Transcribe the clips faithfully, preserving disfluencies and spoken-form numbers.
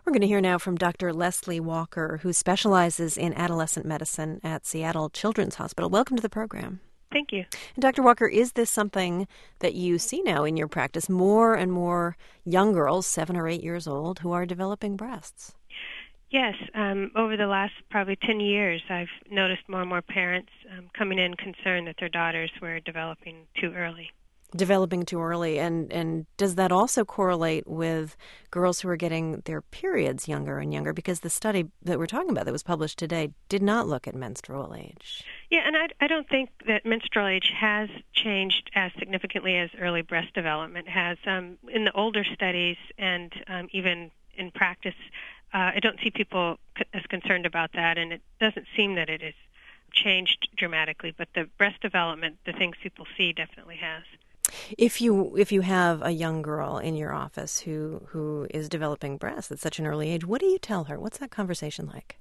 We're going to hear now from Doctor Leslie Walker, who specializes in adolescent medicine at Seattle Children's Hospital. Welcome to the program. Thank you. And Doctor Walker, is this something that you see now in your practice, more and more young girls, seven or eight years old, who are developing breasts? Yes. Um, over the last probably ten years, I've noticed more and more parents um, coming in concerned that their daughters were developing too early. Developing too early. And, and does that also correlate with girls who are getting their periods younger and younger? Because the study that we're talking about that was published today did not look at menstrual age. Yeah, and I, I don't think that menstrual age has changed as significantly as early breast development has. Um, in the older studies and um, even in practice, uh, I don't see people c- as concerned about that, and it doesn't seem that it has changed dramatically. But the breast development, the things people see, definitely has. If you if you have a young girl in your office who, who is developing breasts at such an early age, what do you tell her? What's that conversation like?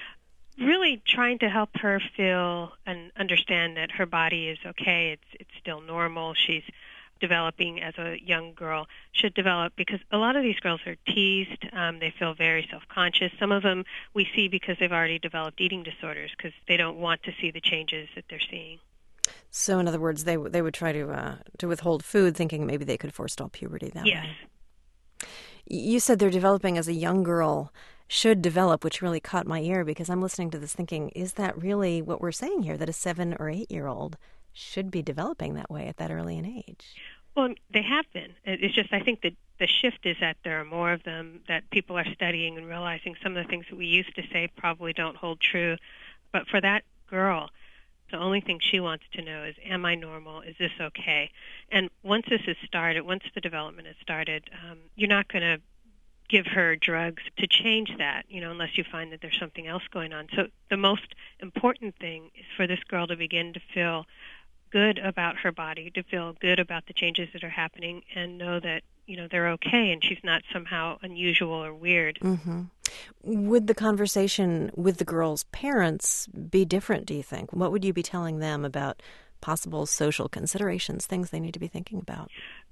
Really trying to help her feel and understand that her body is okay. It's it's still normal. She's developing as a young girl, should develop, because a lot of these girls are teased. Um, they feel very self-conscious. Some of them we see because they've already developed eating disorders because they don't want to see the changes that they're seeing. So, in other words, they they would try to uh, to withhold food, thinking maybe they could forestall puberty that yes. way. You said they're developing as a young girl should develop, which really caught my ear because I'm listening to this thinking, is that really what we're saying here, that a seven or eight-year-old should be developing that way at that early an age? Well, they have been. It's just I think that the shift is that there are more of them, that people are studying and realizing some of the things that we used to say probably don't hold true. But for that girl, the only thing she wants to know is, am I normal? Is this okay? And once this has started, once the development has started, um, you're not going to give her drugs to change that, you know, unless you find that there's something else going on. So the most important thing is for this girl to begin to feel good about her body, to feel good about the changes that are happening, and know that, you know, they're okay and she's not somehow unusual or weird. Mm-hmm. Would the conversation with the girl's parents be different, do you think? What would you be telling them about possible social considerations, things they need to be thinking about?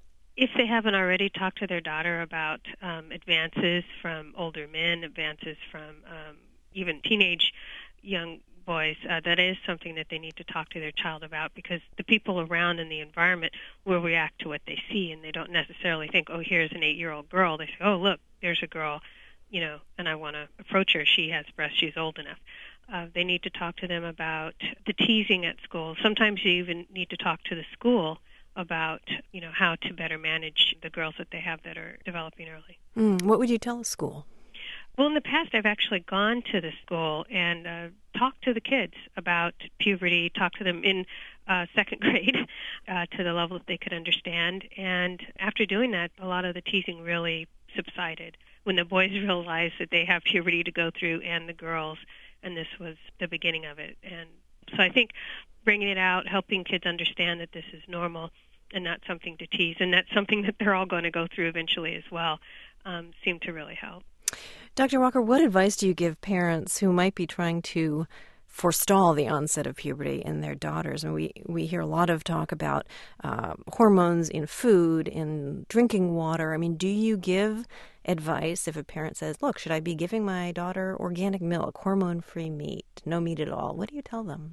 If they haven't already talked to their daughter about um, advances from older men, advances from um, even teenage young boys, uh, that is something that they need to talk to their child about, because the people around in the environment will react to what they see, and they don't necessarily think, oh, here's an eight-year-old girl. They say, oh, look, there's a girl, you know, and I want to approach her. She has breasts. She's old enough. Uh, they need to talk to them about the teasing at school. Sometimes you even need to talk to the school about, you know, how to better manage the girls that they have that are developing early. Mm, what would you tell a school? Well, in the past, I've actually gone to the school and uh, talked to the kids about puberty, talked to them in uh, second grade uh, to the level that they could understand. And after doing that, a lot of the teasing really subsided when the boys realized that they have puberty to go through and the girls, and this was the beginning of it. And so I think bringing it out, helping kids understand that this is normal and not something to tease, and that's something that they're all going to go through eventually as well, um, seemed to really help. Doctor Walker, what advice do you give parents who might be trying to forestall the onset of puberty in their daughters? And we, we hear a lot of talk about uh, hormones in food, in drinking water. I mean, do you give advice if a parent says, look, should I be giving my daughter organic milk, hormone-free meat, no meat at all? What do you tell them?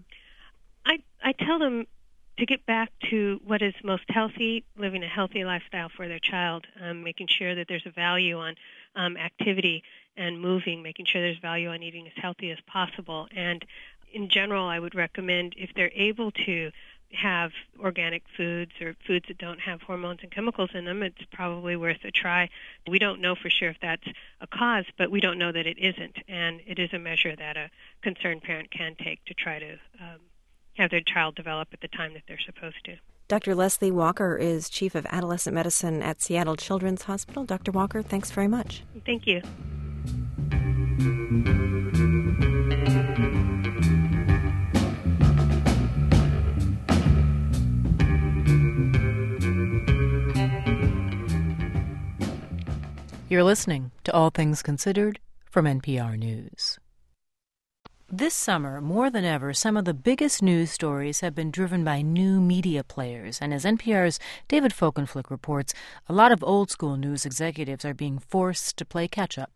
I, I tell them to get back to what is most healthy, living a healthy lifestyle for their child, um, making sure that there's a value on um, activity and moving, making sure there's value on eating as healthy as possible. And in general, I would recommend, if they're able to have organic foods or foods that don't have hormones and chemicals in them, it's probably worth a try. We don't know for sure if that's a cause, but we don't know that it isn't. And it is a measure that a concerned parent can take to try to um, have their child develop at the time that they're supposed to. Doctor Leslie Walker is Chief of Adolescent Medicine at Seattle Children's Hospital. Doctor Walker, thanks very much. Thank you. You're listening to All Things Considered from N P R News. This summer, more than ever, some of the biggest news stories have been driven by new media players. And as N P R's David Folkenflik reports, a lot of old-school news executives are being forced to play catch-up.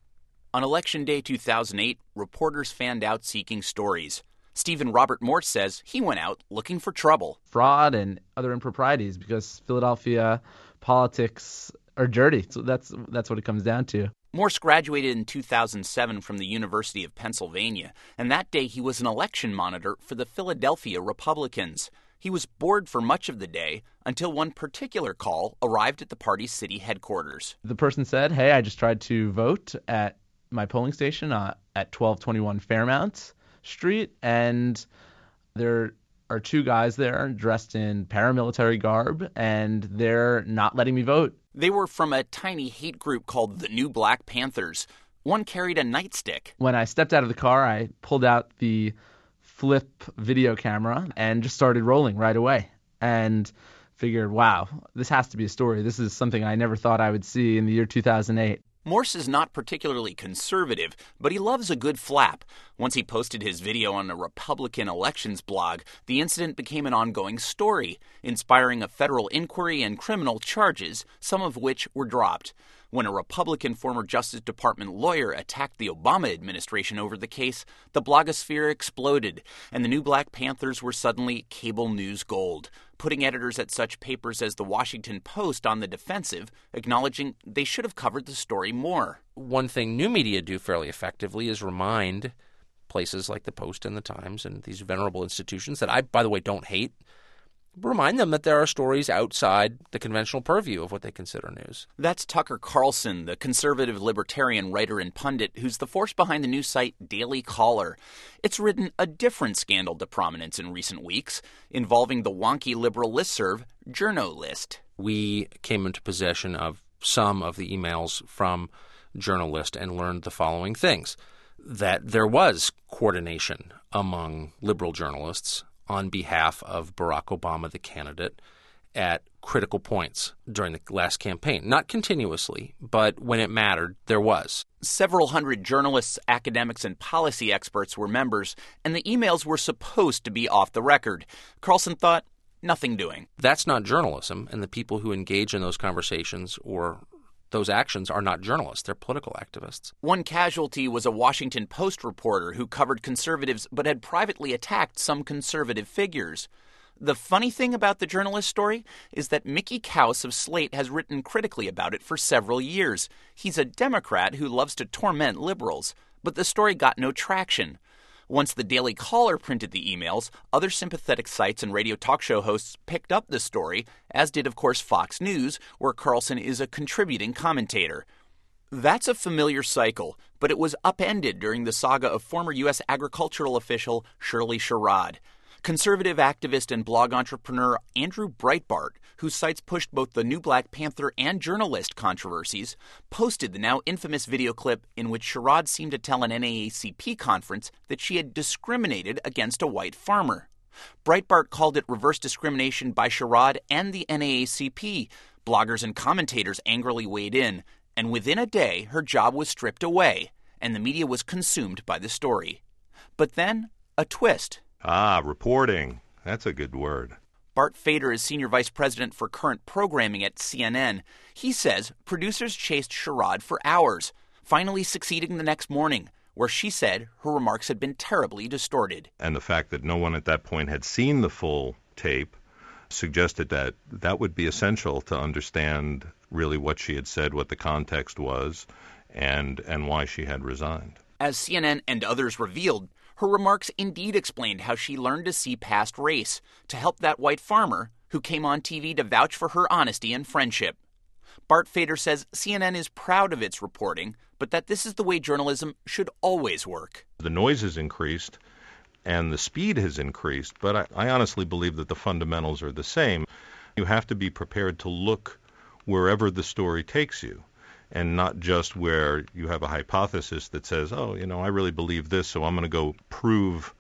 On Election Day two thousand eight, reporters fanned out seeking stories. Stephen Robert Morse says he went out looking for trouble. Fraud and other improprieties, because Philadelphia politics are dirty. So that's that's what it comes down to. Morse graduated in two thousand seven from the University of Pennsylvania, and that day he was an election monitor for the Philadelphia Republicans. He was bored for much of the day until one particular call arrived at the party's city headquarters. The person said, hey, I just tried to vote at my polling station uh, at twelve twenty-one Fairmount Street, and there are two guys there dressed in paramilitary garb, and they're not letting me vote. They were from a tiny hate group called the New Black Panthers. One carried a nightstick. When I stepped out of the car, I pulled out the flip video camera and just started rolling right away, and figured, wow, this has to be a story. This is something I never thought I would see in the year two thousand eight. Morse is not particularly conservative, but he loves a good flap. Once he posted his video on a Republican elections blog, the incident became an ongoing story, inspiring a federal inquiry and criminal charges, some of which were dropped. When a Republican former Justice Department lawyer attacked the Obama administration over the case, the blogosphere exploded, and the New Black Panthers were suddenly cable news gold, putting editors at such papers as the Washington Post on the defensive, acknowledging they should have covered the story more. One thing new media do fairly effectively is remind places like the Post and the Times and these venerable institutions that I, by the way, don't hate, remind them that there are stories outside the conventional purview of what they consider news. That's Tucker Carlson, the conservative libertarian writer and pundit who's the force behind the news site Daily Caller. It's ridden a different scandal to prominence in recent weeks, involving the wonky liberal listserv JournoList. We came into possession of some of the emails from JournoList and learned the following things: that there was coordination among liberal journalists on behalf of Barack Obama, the candidate, at critical points during the last campaign. Not continuously, but when it mattered, there was. Several hundred journalists, academics, and policy experts were members, and the emails were supposed to be off the record. Carlson thought, nothing doing. That's not journalism, and the people who engage in those conversations or those actions are not journalists. They're political activists. One casualty was a Washington Post reporter who covered conservatives but had privately attacked some conservative figures. The funny thing about the JournoList story is that Mickey Kaus of Slate has written critically about it for several years. He's a Democrat who loves to torment liberals, but the story got no traction. Once the Daily Caller printed the emails, other sympathetic sites and radio talk show hosts picked up the story, as did, of course, Fox News, where Carlson is a contributing commentator. That's a familiar cycle, but it was upended during the saga of former U S agricultural official Shirley Sherrod. Conservative activist and blog entrepreneur Andrew Breitbart, whose sites pushed both the New Black Panther and JournoList controversies, posted the now infamous video clip in which Sherrod seemed to tell an N double A C P conference that she had discriminated against a white farmer. Breitbart called it reverse discrimination by Sherrod and the N double A C P. Bloggers and commentators angrily weighed in, and within a day her job was stripped away, and the media was consumed by the story. But then, a twist. Ah, reporting. That's a good word. Bart Fader is senior vice president for current programming at C N N. He says producers chased Sherrod for hours, finally succeeding the next morning, where she said her remarks had been terribly distorted. And the fact that no one at that point had seen the full tape suggested that that would be essential to understand really what she had said, what the context was, and and why she had resigned. As C N N and others revealed, her remarks indeed explained how she learned to see past race to help that white farmer who came on T V to vouch for her honesty and friendship. Bart Fader says C N N is proud of its reporting, but that this is the way journalism should always work. The noise has increased and the speed has increased, but I, I honestly believe that the fundamentals are the same. You have to be prepared to look wherever the story takes you, and not just where you have a hypothesis that says, oh, you know, I really believe this, so I'm going to go prove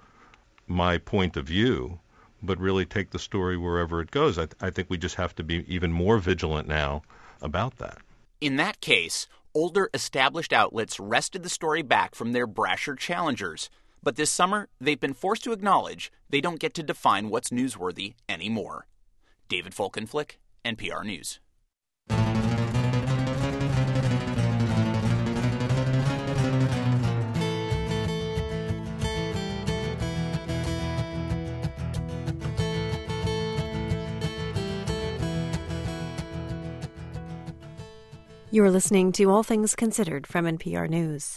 my point of view, but really take the story wherever it goes. I, th- I think we just have to be even more vigilant now about that. In that case, older established outlets wrested the story back from their brasher challengers. But this summer, they've been forced to acknowledge they don't get to define what's newsworthy anymore. David Folkenflik, N P R News. You are listening to All Things Considered from N P R News.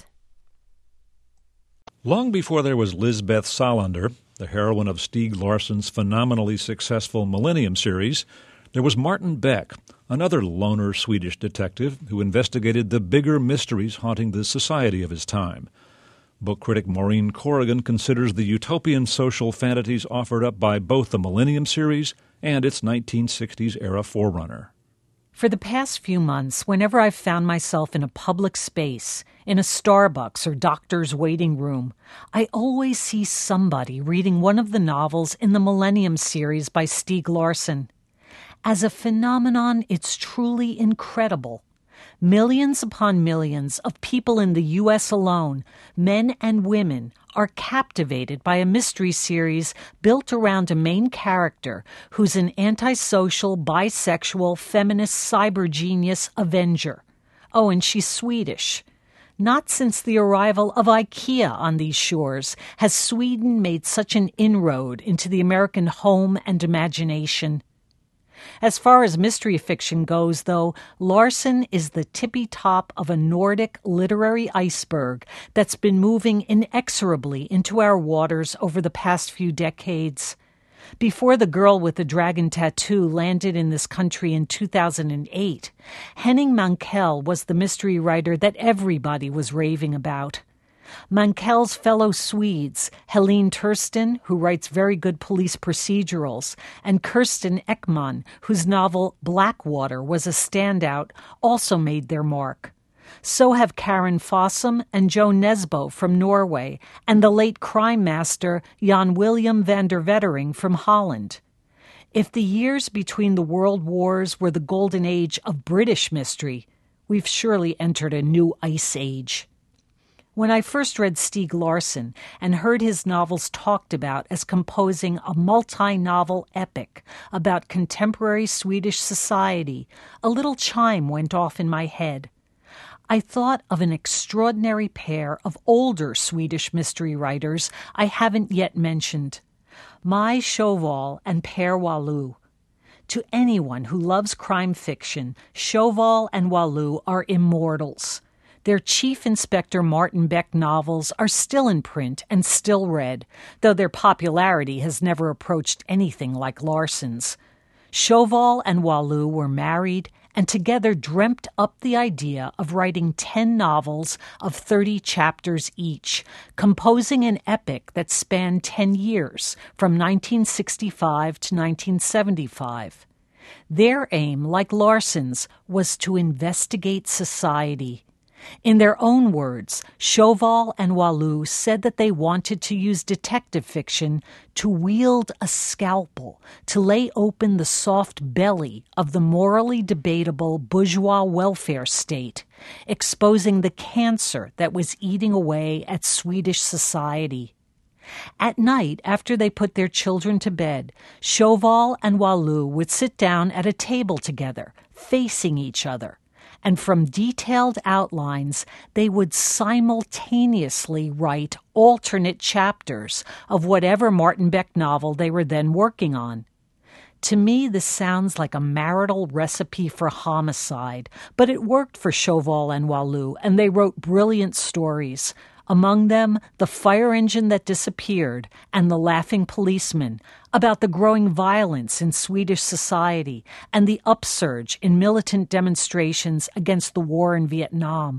Long before there was Lisbeth Salander, the heroine of Stieg Larsson's phenomenally successful Millennium series, there was Martin Beck, another loner Swedish detective who investigated the bigger mysteries haunting the society of his time. Book critic Maureen Corrigan considers the utopian social fantasies offered up by both the Millennium series and its nineteen sixties-era forerunner. For the past few months, whenever I've found myself in a public space, in a Starbucks or doctor's waiting room, I always see somebody reading one of the novels in the Millennium series by Stieg Larsson. As a phenomenon, it's truly incredible. Millions upon millions of people in the U S alone, men and women, are captivated by a mystery series built around a main character who's an antisocial, bisexual, feminist cyber genius avenger. Oh, and she's Swedish. Not since the arrival of IKEA on these shores has Sweden made such an inroad into the American home and imagination. As far as mystery fiction goes, though, Larsson is the tippy top of a Nordic literary iceberg that's been moving inexorably into our waters over the past few decades. Before The Girl with the Dragon Tattoo landed in this country in two thousand eight, Henning Mankell was the mystery writer that everybody was raving about. Mankell's fellow Swedes, Helene Tursten, who writes very good police procedurals, and Kirsten Ekman, whose novel Blackwater was a standout, also made their mark. So have Karen Fossum and Jo Nesbo from Norway, and the late crime master Jan William van der Vettering from Holland. If the years between the world wars were the golden age of British mystery, we've surely entered a new ice age. When I first read Stieg Larsson and heard his novels talked about as composing a multi-novel epic about contemporary Swedish society, a little chime went off in my head. I thought of an extraordinary pair of older Swedish mystery writers I haven't yet mentioned, Maj Sjöwall and Per Wahlöö. To anyone who loves crime fiction, Sjöwall and Wahlöö are immortals. Their Chief Inspector Martin Beck novels are still in print and still read, though their popularity has never approached anything like Larsson's. Sjöwall and Wahlöö were married and together dreamt up the idea of writing ten novels of thirty chapters each, composing an epic that spanned ten years, from nineteen sixty-five to nineteen seventy-five. Their aim, like Larsson's, was to investigate society. In their own words, Sjöwall and Wahlöö said that they wanted to use detective fiction to wield a scalpel, to lay open the soft belly of the morally debatable bourgeois welfare state, exposing the cancer that was eating away at Swedish society. At night, after they put their children to bed, Sjöwall and Wahlöö would sit down at a table together, facing each other. And from detailed outlines, they would simultaneously write alternate chapters of whatever Martin Beck novel they were then working on. To me, this sounds like a marital recipe for homicide, but it worked for Sjöwall and Wahlöö, and they wrote brilliant stories. Among them, The Fire Engine That Disappeared and The Laughing Policeman, about the growing violence in Swedish society and the upsurge in militant demonstrations against the war in Vietnam.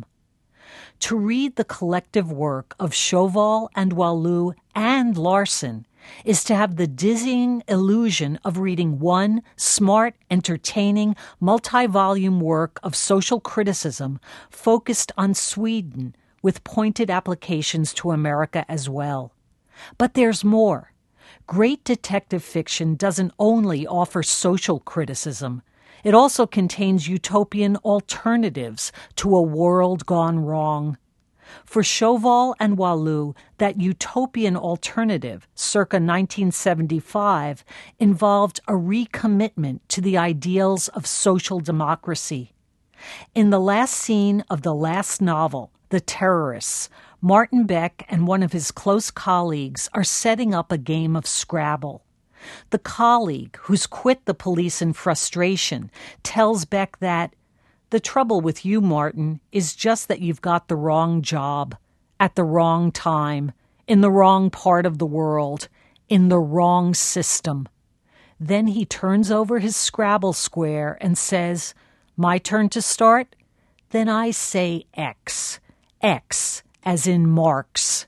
To read the collective work of Sjöwall and Wahlöö and Larsson is to have the dizzying illusion of reading one smart, entertaining, multi-volume work of social criticism focused on Sweden, with pointed applications to America as well. But there's more. Great detective fiction doesn't only offer social criticism. It also contains utopian alternatives to a world gone wrong. For Sjöwall and Wahlöö, that utopian alternative, circa nineteen seventy-five, involved a recommitment to the ideals of social democracy. In the last scene of the last novel, The Terrorists, Martin Beck and one of his close colleagues are setting up a game of Scrabble. The colleague, who's quit the police in frustration, tells Beck that The trouble with you, Martin, is just that you've got the wrong job, at the wrong time, in the wrong part of the world, in the wrong system. Then he turns over his Scrabble square and says, "My turn to start?" Then I say X. X, as in Marx.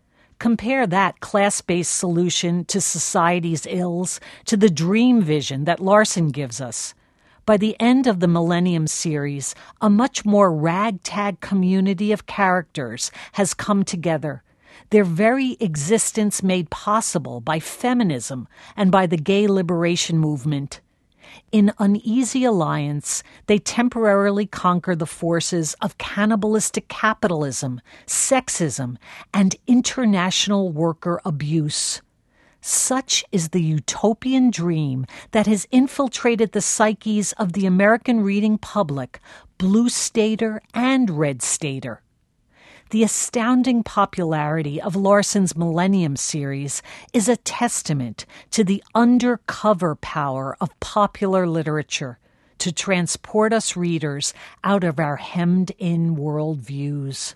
Compare that class-based solution to society's ills to the dream vision that Larson gives us. By the end of the Millennium series, a much more ragtag community of characters has come together, their very existence made possible by feminism and by the gay liberation movement. In uneasy alliance, they temporarily conquer the forces of cannibalistic capitalism, sexism, and international worker abuse. Such is the utopian dream that has infiltrated the psyches of the American reading public, blue stater and red stater. The astounding popularity of Larson's Millennium series is a testament to the undercover power of popular literature to transport us readers out of our hemmed-in worldviews.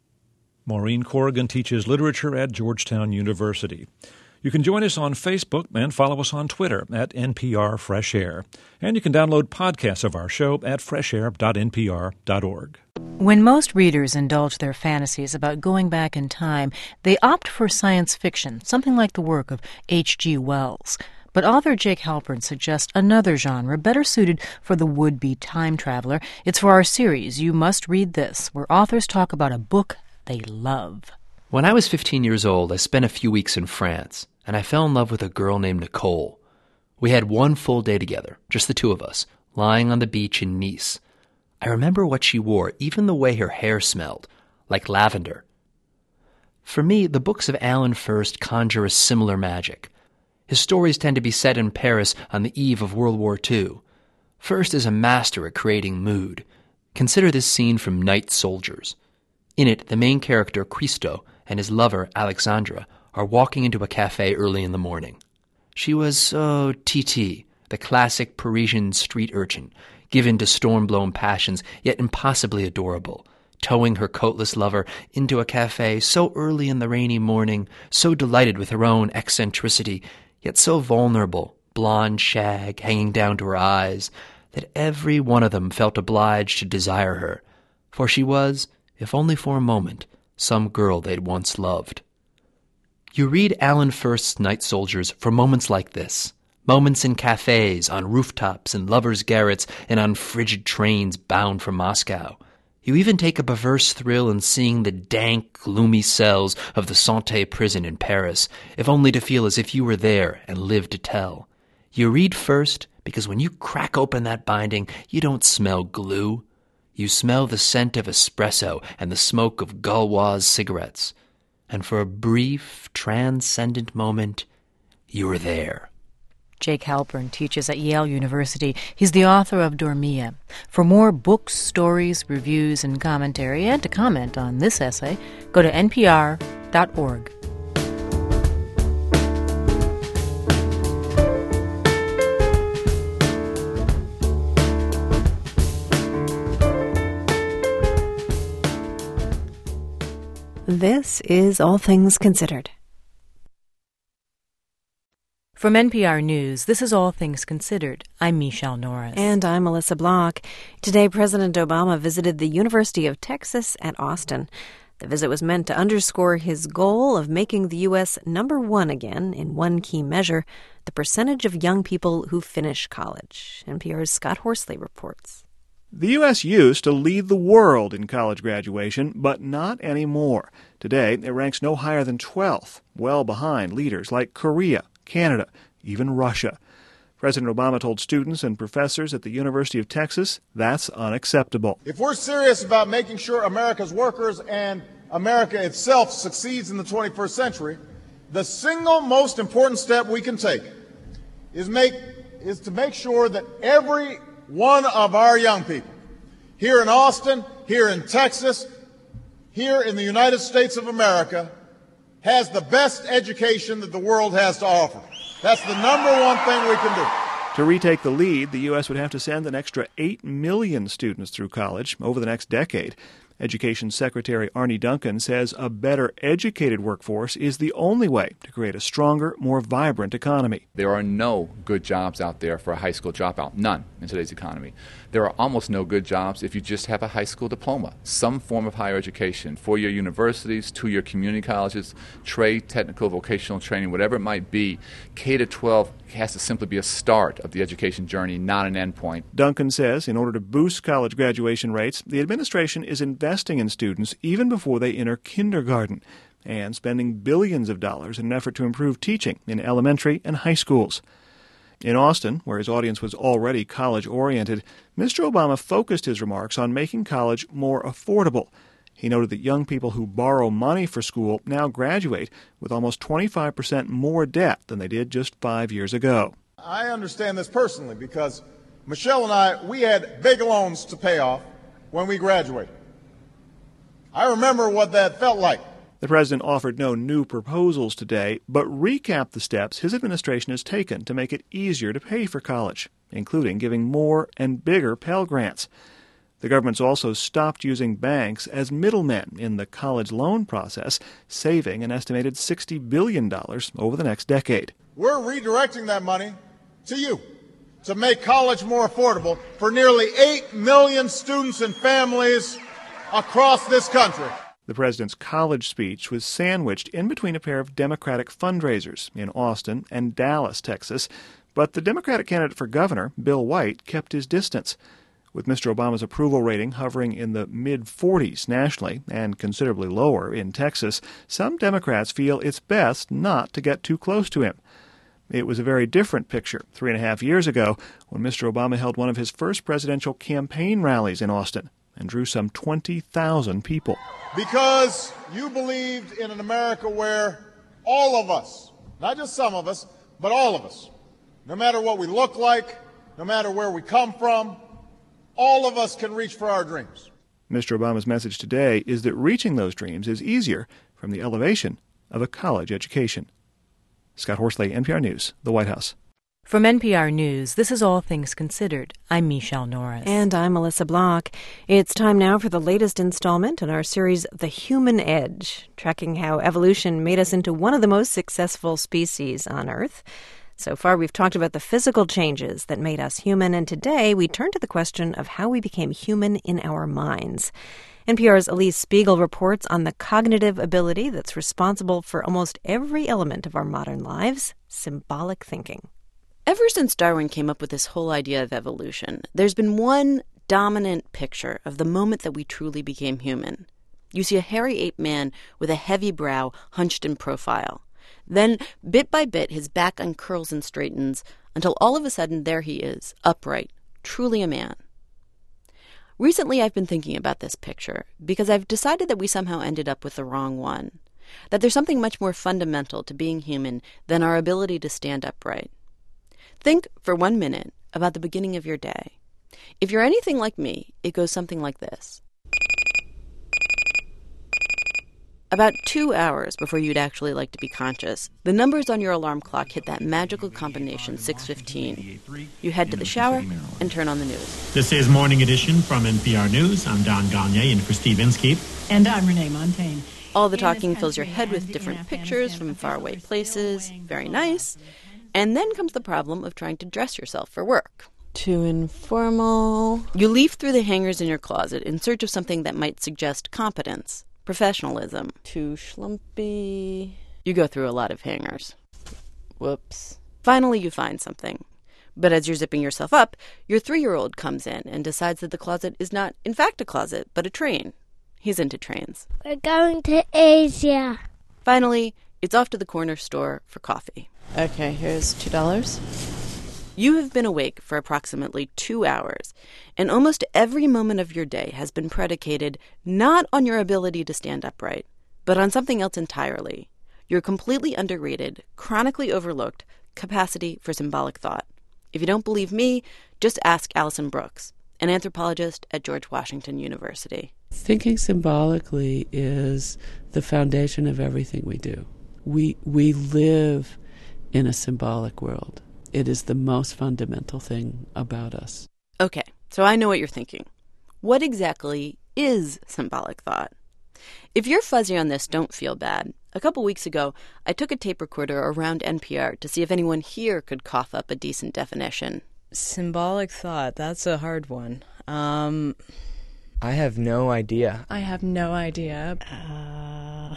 Maureen Corrigan teaches literature at Georgetown University. You can join us on Facebook and follow us on Twitter at N P R Fresh Air. And you can download podcasts of our show at fresh air dot n p r dot org. When most readers indulge their fantasies about going back in time, they opt for science fiction, something like the work of H G Wells. But author Jake Halpern suggests another genre better suited for the would-be time traveler. It's for our series, You Must Read This, where authors talk about a book they love. When I was fifteen years old, I spent a few weeks in France, and I fell in love with a girl named Nicole. We had one full day together, just the two of us, lying on the beach in Nice. I remember what she wore, even the way her hair smelled, like lavender. For me, the books of Alan Furst conjure a similar magic. His stories tend to be set in Paris on the eve of World War Two. Furst is a master at creating mood. Consider this scene from Night Soldiers. In it, the main character, Christo, and his lover, Alexandra, are walking into a cafe early in the morning. She was so Titi, the classic Parisian street urchin, given to storm-blown passions, yet impossibly adorable, towing her coatless lover into a cafe so early in the rainy morning, so delighted with her own eccentricity, yet so vulnerable, blonde shag hanging down to her eyes, that every one of them felt obliged to desire her, for she was, if only for a moment, some girl they'd once loved. You read Alan Furst's Night Soldiers for moments like this, moments in cafes, on rooftops, in lovers' garrets, and on frigid trains bound for Moscow. You even take a perverse thrill in seeing the dank, gloomy cells of the Santé prison in Paris, if only to feel as if you were there and lived to tell. You read Furst because when you crack open that binding, you don't smell glue. You smell the scent of espresso and the smoke of Gauloise cigarettes. And for a brief, transcendent moment, you were there. Jake Halpern teaches at Yale University. He's the author of Dormia. For more books, stories, reviews, and commentary, and to comment on this essay, go to n p r dot org. This is All Things Considered. From N P R News, this is All Things Considered. I'm Michelle Norris. And I'm Melissa Block. Today, President Obama visited the University of Texas at Austin. The visit was meant to underscore his goal of making the U S number one again in one key measure, the percentage of young people who finish college. N P R's Scott Horsley reports. The U S used to lead the world in college graduation, but not anymore. Today, it ranks no higher than twelfth, well behind leaders like Korea, Canada, even Russia. President Obama told students and professors at the University of Texas that's unacceptable. If we're serious about making sure America's workers and America itself succeeds in the twenty-first century, the single most important step we can take is make is to make sure that every one of our young people here in Austin, here in Texas, here in the United States of America has the best education that the world has to offer. That's the number one thing we can do. To retake the lead, the U S would have to send an extra eight million students through college over the next decade. Education Secretary Arne Duncan says a better educated workforce is the only way to create a stronger, more vibrant economy. There are no good jobs out there for a high school dropout. None in today's economy. There are almost no good jobs if you just have a high school diploma, some form of higher education, four-year universities, two-year community colleges, trade, technical, vocational training, whatever it might be. K to twelve has to simply be a start of the education journey, not an end point. Duncan says in order to boost college graduation rates, the administration is investing in students even before they enter kindergarten and spending billions of dollars in an effort to improve teaching in elementary and high schools. In Austin, where his audience was already college-oriented, Mister Obama focused his remarks on making college more affordable. He noted that young people who borrow money for school now graduate with almost twenty-five percent more debt than they did just five years ago. I understand this personally because Michelle and I, we had big loans to pay off when we graduated. I remember what that felt like. The president offered no new proposals today, but recapped the steps his administration has taken to make it easier to pay for college, including giving more and bigger Pell Grants. The government's also stopped using banks as middlemen in the college loan process, saving an estimated sixty billion dollars over the next decade. We're redirecting that money to you to make college more affordable for nearly eight million students and families across this country. The president's college speech was sandwiched in between a pair of Democratic fundraisers in Austin and Dallas, Texas, but the Democratic candidate for governor, Bill White, kept his distance. With Mister Obama's approval rating hovering in the mid forties nationally and considerably lower in Texas, some Democrats feel it's best not to get too close to him. It was a very different picture three and a half years ago when Mister Obama held one of his first presidential campaign rallies in Austin and drew some twenty thousand people. Because you believed in an America where all of us, not just some of us, but all of us, no matter what we look like, no matter where we come from, all of us can reach for our dreams. Mister Obama's message today is that reaching those dreams is easier from the elevation of a college education. Scott Horsley, N P R News, the White House. From N P R News, this is All Things Considered. I'm Michelle Norris. And I'm Melissa Block. It's time now for the latest installment in our series, The Human Edge, tracking how evolution made us into one of the most successful species on Earth. So far, we've talked about the physical changes that made us human, and today we turn to the question of how we became human in our minds. N P R's Elise Spiegel reports on the cognitive ability that's responsible for almost every element of our modern lives, symbolic thinking. Ever since Darwin came up with this whole idea of evolution, there's been one dominant picture of the moment that we truly became human. You see a hairy ape man with a heavy brow hunched in profile. Then, bit by bit, his back uncurls and straightens until all of a sudden there he is, upright, truly a man. Recently, I've been thinking about this picture because I've decided that we somehow ended up with the wrong one, that there's something much more fundamental to being human than our ability to stand upright. Think for one minute about the beginning of your day. If you're anything like me, it goes something like this. About two hours before you'd actually like to be conscious, the numbers on your alarm clock hit that magical combination, six fifteen. You head to the shower and turn on the news. This is Morning Edition from N P R News. I'm Don Gagne in for Steve Inskeep. And I'm Renee Montaigne. All the talking fills your head with different pictures from faraway places. Very nice. And then comes the problem of trying to dress yourself for work. Too informal. You leaf through the hangers in your closet in search of something that might suggest competence, professionalism. Too schlumpy. You go through a lot of hangers. Whoops. Finally, you find something. But as you're zipping yourself up, your three-year-old comes in and decides that the closet is not, in fact, a closet, but a train. He's into trains. We're going to Asia. Finally, it's off to the corner store for coffee. Okay, here's two dollars. You have been awake for approximately two hours, and almost every moment of your day has been predicated not on your ability to stand upright, but on something else entirely. Your completely underrated, chronically overlooked capacity for symbolic thought. If you don't believe me, just ask Alison Brooks, an anthropologist at George Washington University. Thinking symbolically is the foundation of everything we do. We we live in a symbolic world. It is the most fundamental thing about us. Okay, so I know what you're thinking. What exactly is symbolic thought? If you're fuzzy on this, don't feel bad. A couple weeks ago, I took a tape recorder around N P R to see if anyone here could cough up a decent definition. Symbolic thought, that's a hard one. Um, I have no idea. I have no idea. Uh...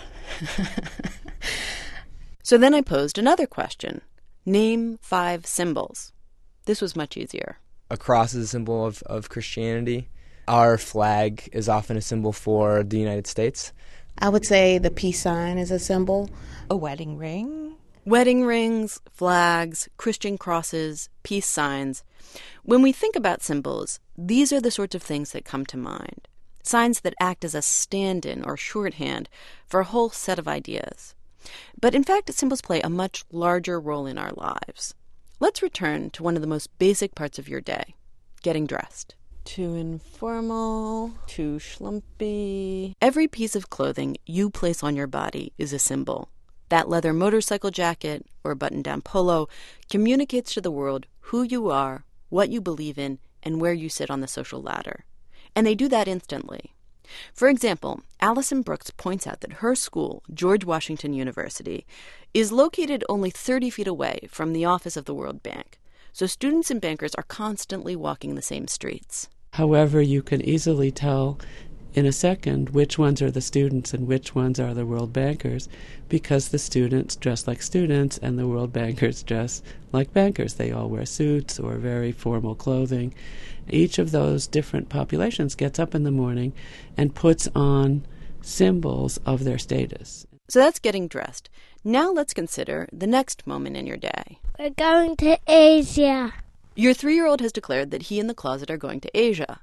So then I posed another question. Name five symbols. This was much easier. A cross is a symbol of, of Christianity. Our flag is often a symbol for the United States. I would say the peace sign is a symbol. A wedding ring. Wedding rings, flags, Christian crosses, peace signs. When we think about symbols, these are the sorts of things that come to mind. Signs that act as a stand-in or shorthand for a whole set of ideas. But in fact, symbols play a much larger role in our lives. Let's return to one of the most basic parts of your day, getting dressed. Too informal, too schlumpy. Every piece of clothing you place on your body is a symbol. That leather motorcycle jacket or button-down polo communicates to the world who you are, what you believe in, and where you sit on the social ladder. And they do that instantly. For example, Alison Brooks points out that her school, George Washington University, is located only thirty feet away from the office of the World Bank. So students and bankers are constantly walking the same streets. However, you can easily tell in a second which ones are the students and which ones are the World Bankers, because the students dress like students and the World Bankers dress like bankers. They all wear suits or very formal clothing. Each of those different populations gets up in the morning and puts on symbols of their status. So that's getting dressed. Now let's consider the next moment in your day. We're going to Asia. Your three-year-old has declared that he and the closet are going to Asia.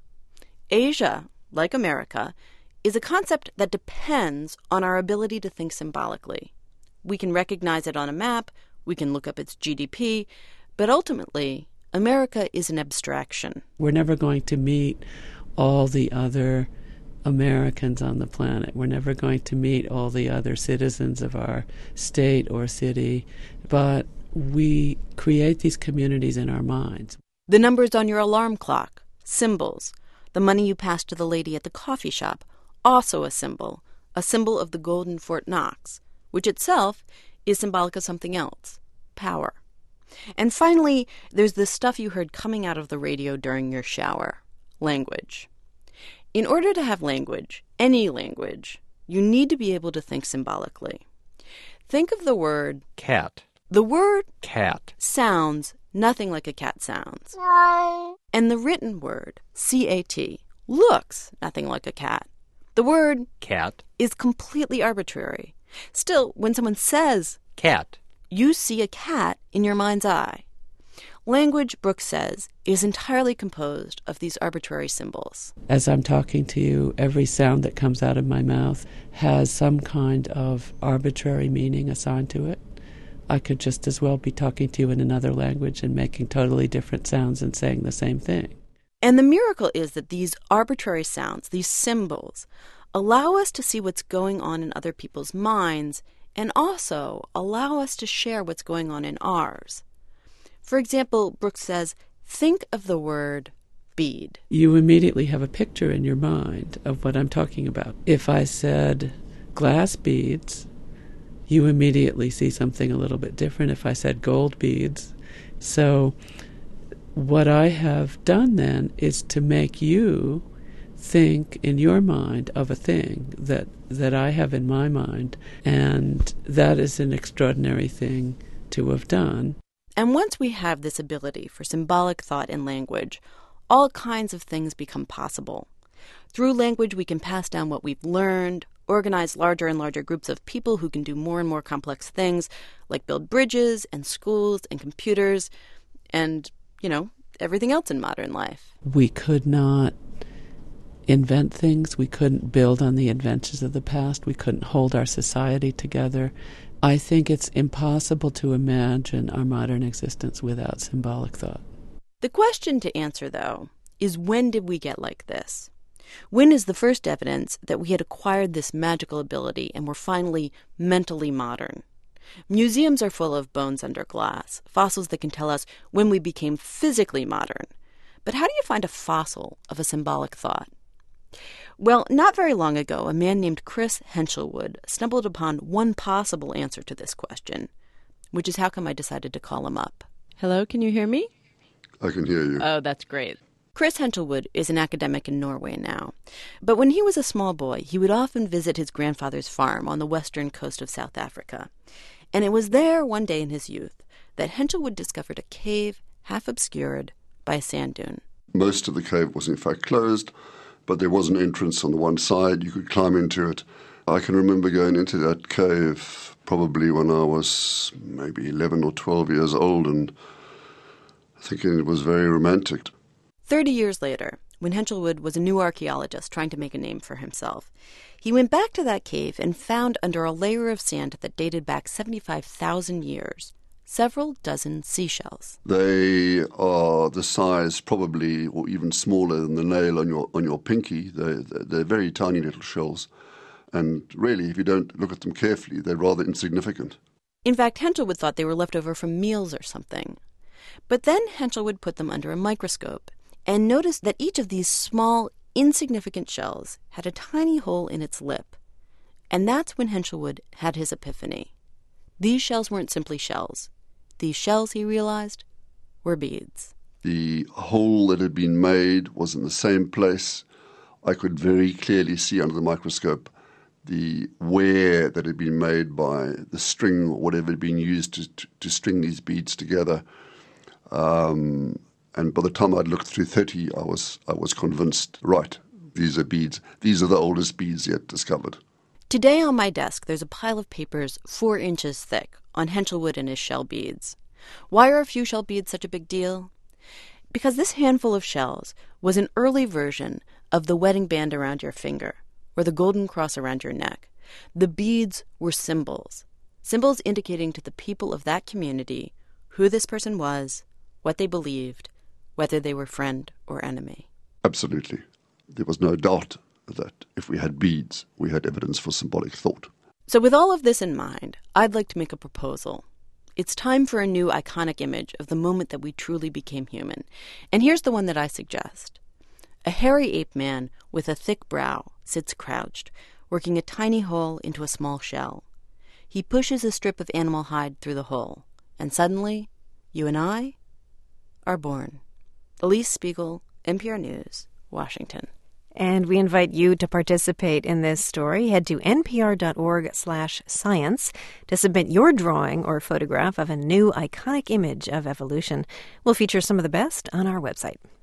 Asia, like America, is a concept that depends on our ability to think symbolically. We can recognize it on a map, we can look up its G D P, but ultimately, America is an abstraction. We're never going to meet all the other Americans on the planet. We're never going to meet all the other citizens of our state or city, but we create these communities in our minds. The numbers on your alarm clock, symbols. The money you pass to the lady at the coffee shop, also a symbol, a symbol of the golden Fort Knox, which itself is symbolic of something else, power. And finally, there's the stuff you heard coming out of the radio during your shower, language. In order to have language, any language, you need to be able to think symbolically. Think of the word cat. The word cat sounds nothing like a cat sounds. And the written word, C A T, looks nothing like a cat. The word cat is completely arbitrary. Still, when someone says cat, you see a cat in your mind's eye. Language, Brooks says, is entirely composed of these arbitrary symbols. As I'm talking to you, every sound that comes out of my mouth has some kind of arbitrary meaning assigned to it. I could just as well be talking to you in another language and making totally different sounds and saying the same thing. And the miracle is that these arbitrary sounds, these symbols, allow us to see what's going on in other people's minds and also allow us to share what's going on in ours. For example, Brooks says, think of the word bead. You immediately have a picture in your mind of what I'm talking about. If I said glass beads, you immediately see something a little bit different if I said gold beads. So what I have done then is to make you think in your mind of a thing that, that I have in my mind, and that is an extraordinary thing to have done. And once we have this ability for symbolic thought and language, all kinds of things become possible. Through language, we can pass down what we've learned, organize larger and larger groups of people who can do more and more complex things, like build bridges and schools and computers and, you know, everything else in modern life. We could not invent things. We couldn't build on the inventions of the past. We couldn't hold our society together. I think it's impossible to imagine our modern existence without symbolic thought. The question to answer, though, is when did we get like this? When is the first evidence that we had acquired this magical ability and were finally mentally modern? Museums are full of bones under glass, fossils that can tell us when we became physically modern. But how do you find a fossil of a symbolic thought? Well, not very long ago, a man named Chris Henshelwood stumbled upon one possible answer to this question, which is how come I decided to call him up. Hello, can you hear me? I can hear you. Oh, that's great. Chris Henshelwood is an academic in Norway now. But when he was a small boy, he would often visit his grandfather's farm on the western coast of South Africa. And it was there one day in his youth that Henshelwood discovered a cave half obscured by a sand dune. Most of the cave was in fact closed, but there was an entrance on the one side. You could climb into it. I can remember going into that cave probably when I was maybe eleven or twelve years old and thinking it was very romantic. Thirty years later, when Henshelwood was a new archaeologist trying to make a name for himself, he went back to that cave and found under a layer of sand that dated back seventy-five thousand years several dozen seashells. They are the size probably or even smaller than the nail on your on your pinky. They're, they're very tiny little shells. And really, if you don't look at them carefully, they're rather insignificant. In fact, Henshelwood thought they were left over from meals or something. But then Henshelwood put them under a microscope and noticed that each of these small, insignificant shells had a tiny hole in its lip. And that's when Henshelwood had his epiphany. These shells weren't simply shells. These shells, he realized, were beads. The hole that had been made was in the same place. I could very clearly see under the microscope the wear that had been made by the string or whatever had been used to, to, to string these beads together. Um, and by the time I'd looked through thirty, I was I was convinced, right, these are beads. These are the oldest beads yet discovered. Today on my desk, there's a pile of papers four inches thick on Henshelwood and his shell beads. Why are a few shell beads such a big deal? Because this handful of shells was an early version of the wedding band around your finger or the golden cross around your neck. The beads were symbols, symbols indicating to the people of that community who this person was, what they believed, whether they were friend or enemy. Absolutely. There was no doubt that if we had beads, we had evidence for symbolic thought. So with all of this in mind, I'd like to make a proposal. It's time for a new iconic image of the moment that we truly became human. And here's the one that I suggest. A hairy ape man with a thick brow sits crouched, working a tiny hole into a small shell. He pushes a strip of animal hide through the hole, and suddenly, you and I are born. Elise Spiegel, N P R News, Washington. And we invite you to participate in this story. Head to npr.org slash science to submit your drawing or photograph of a new iconic image of evolution. We'll feature some of the best on our website.